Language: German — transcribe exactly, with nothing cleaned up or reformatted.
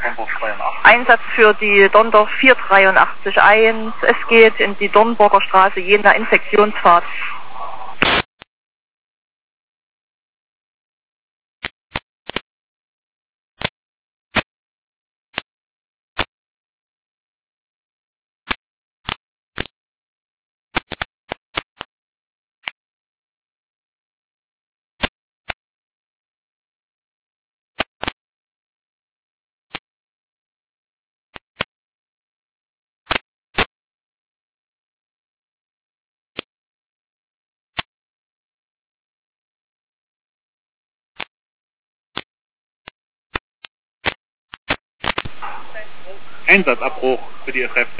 Einsatz für die Dorndorf vier drei acht eins. Es geht in die Dornburger Straße, Jena Infektionsfahrt. Einsatzabbruch für die F F.